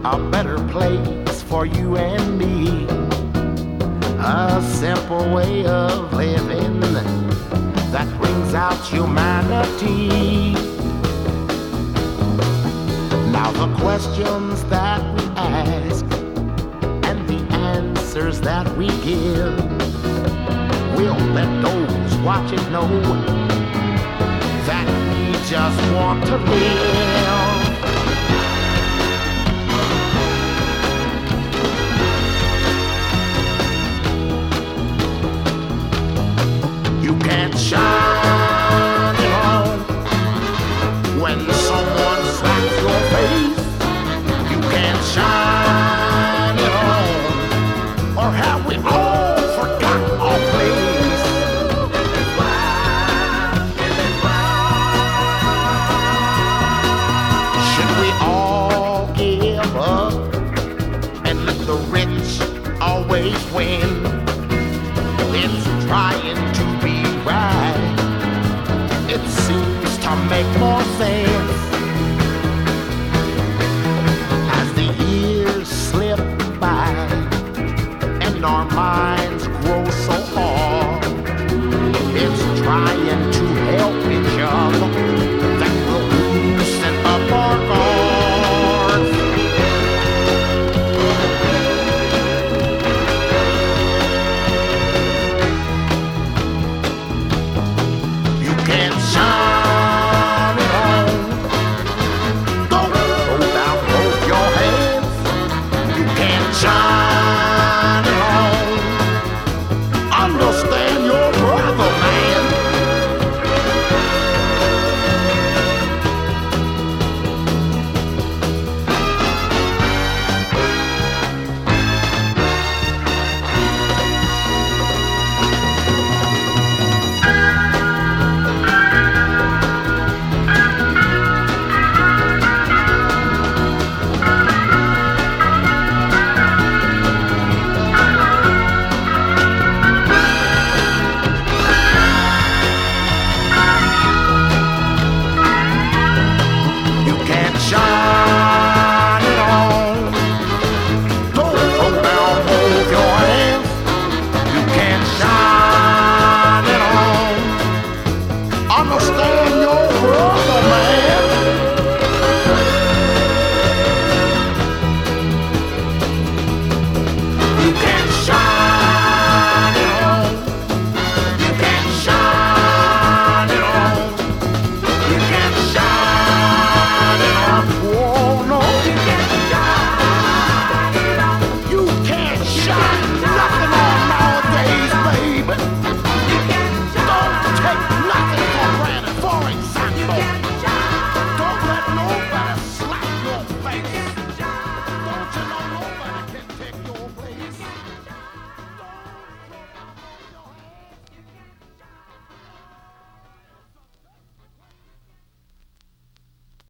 a better place for you and me. A simple way of living that brings out humanity. Now the questions that we ask and the answers that we give will let those watching know that we just want to live. You can't shine it on when someone slaps your face. You can't shine it on, or have we all forgot our place? Should we all give up and let the rich always win? It's trying